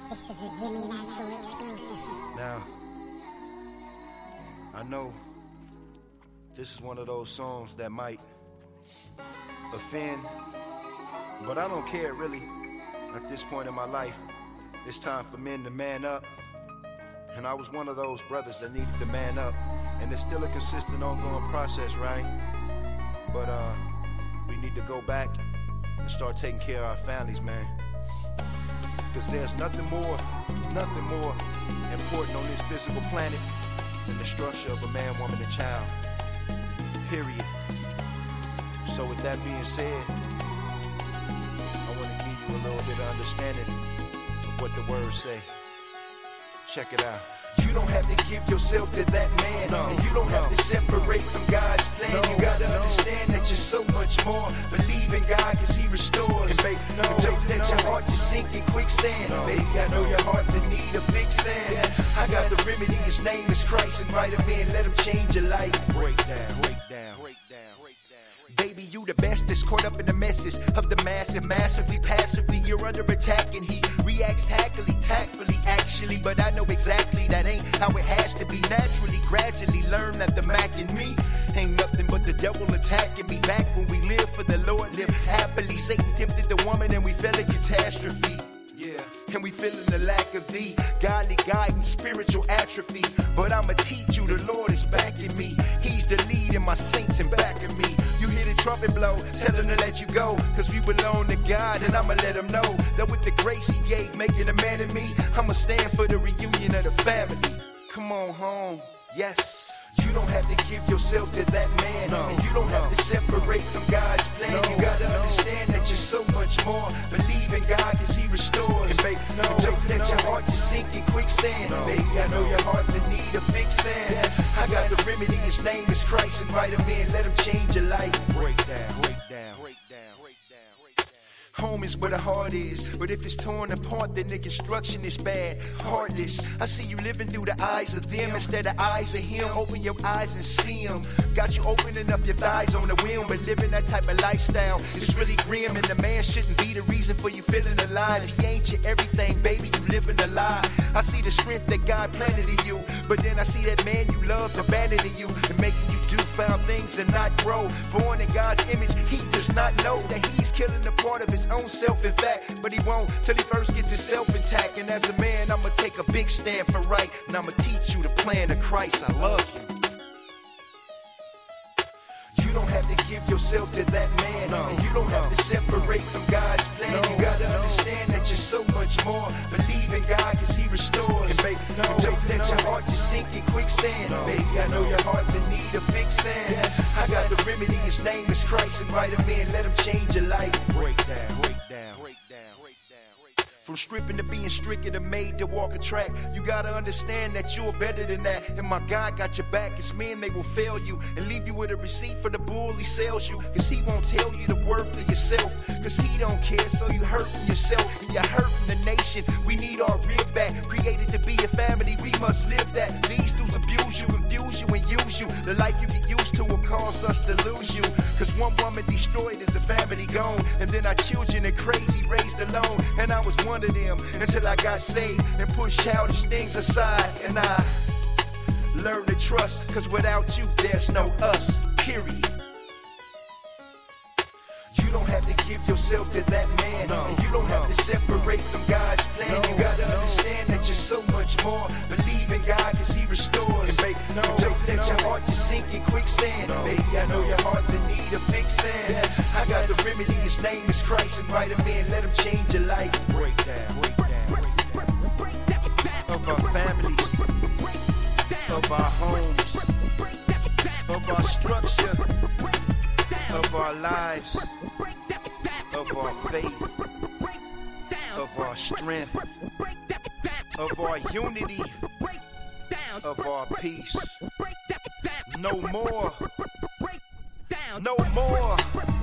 This is a Jimmy Natural exclusive. Now, I know this is one of those songs that might offend, but I don't care really. At this point in my life, it's time for men to man up. And I was one of those brothers that needed to man up. And it's still a consistent, ongoing process, right? But we need to go back and start taking care of our families, man. Because there's nothing more important on this physical planet than the structure of a man, woman, and child. Period. So with that being said, I want to give you a little bit of understanding of what the words say. Check it out. You don't have to give yourself to that man, and you don't have to separate from God's plan. You gotta understand that you're so much more. Believe in God, cause He restores. And baby, don't let your heart just sink in quicksand. Baby, I know your heart's in need of fixing. I got the remedy, His name is Christ. Invite Him in, let Him change your life. Break down. Baby, you the best that's caught up in the messes of the massively, passively, you're under attack, and he reacts tactfully, actually, but I know exactly that ain't how it has to be. Naturally, gradually learn that the Mac in me ain't nothing but the devil attacking me. Back when we lived for the Lord, lived happily. Satan tempted the woman and we fell in catastrophe. Yeah, and we feeling the lack of thee, godly guidance, spiritual atrophy. But I'ma teach you, the Lord is backing me. He's the lead and my saints in back of me. You hear the trumpet blow, tell him to let you go, cause we belong to God, and I'ma let him know that with the grace He gave, making a man of me, I'ma stand for the reunion of the family. Come on home, yes. You don't have to give yourself to that man, and you don't have to separate from God's plan. You gotta understand that you're so much more. Believe in God cause He restores. And baby, don't let your heart just sink in quicksand. Baby, I know your heart's in need of fixing. I got the remedy, His name is Christ. Invite Him in, let Him change your life. Break down. Home is where the heart is, but if it's torn apart, then the construction is bad, heartless. I see you living through the eyes of them instead of eyes of Him. Open your eyes and see Him. Got you opening up your thighs on the whim, but living that type of lifestyle is really grim. And the man shouldn't be the reason for you feeling alive. He ain't your everything, baby, you living a lie. I see the strength that God planted in you, but then I see that man you loved abandoning you and making you do foul things and not grow. Born in God's image, he does not know that he's killing a part of his own self, in fact, but he won't till he first gets himself intact. And as a man, I'ma take a big stand for right, and I'ma teach you the plan of Christ. I love you. You don't have to give yourself to that man, and you don't have to separate from God's plan. You gotta understand that you're so much more. Believe in God cause He restores. And baby, don't let your heart just sink in quicksand. Baby, I know your heart's in need of fixing. I got the remedy, His name is Christ. Invite Him in, let Him change your life. Break down. From stripping to being stricken and made to walk a track, you gotta understand that you're better than that. And my God got your back. As men, they will fail you and leave you with a receipt for the bull He sells you. Cause He won't tell you the worth of yourself, cause He don't care, so you hurting yourself and you're hurting the nation. We need our rib back, created to be a family, we must live that. These dudes abuse you, infuse you, and use you. The life you get used to will cause us to lose you. Cause one woman destroyed is a family gone, and then our children are crazy, raised alone. And I was one of them until I got saved and pushed childish things aside, and I learned to trust, cause without you there's no us, period. You don't have to give yourself to that man, and you don't have to separate from God's plan. You gotta understand that you're so much more. Believe in God cause He restores. And baby, don't let your heart just sink in quicksand. Baby, I know your heart's in need of fixing. I got the remedy, His name is Christ. Invite Him in, let Him change your life. Break down. Of our families, of our homes, of our structure, of our lives, of our faith, of our strength, of our unity, of our peace. No more.